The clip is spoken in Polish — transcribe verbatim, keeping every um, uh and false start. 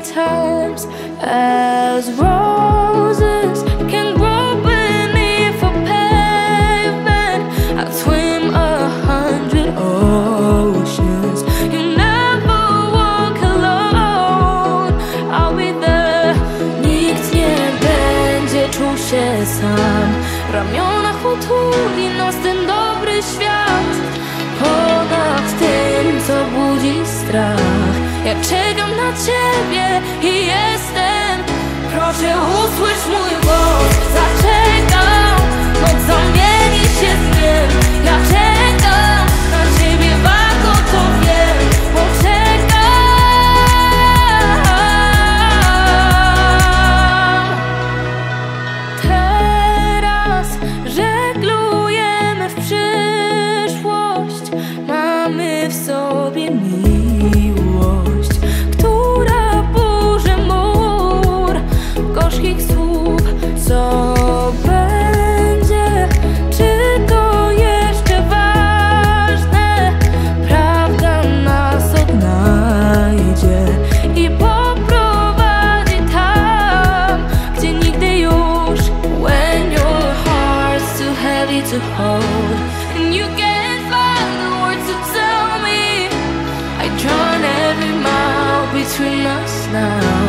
times as roses can grow beneath a pavement. I'd swim a hundred oceans. You never walk alone. I'll be there. Nikt nie będzie czuł się sam. W ramionach utuli nas ten dobry świat. Ponad tym, co budzi strach. Ja czekam na ciebie i jestem. Proszę, usłysz mój głos. Zaczekam, noc zamieni się z dniem. Ja czekam na ciebie, warto to wiem. Poczekam. Teraz żeglujemy w przyszłość. Mamy w sobie miłość, która burzy mur gorzkich słów. Co będzie? Czy to jeszcze ważne? Prawda nas odnajdzie i poprowadzi tam, gdzie nigdy już. When your heart's too heavy to hold and you can't find the words to tell me, I drown every mile between us now.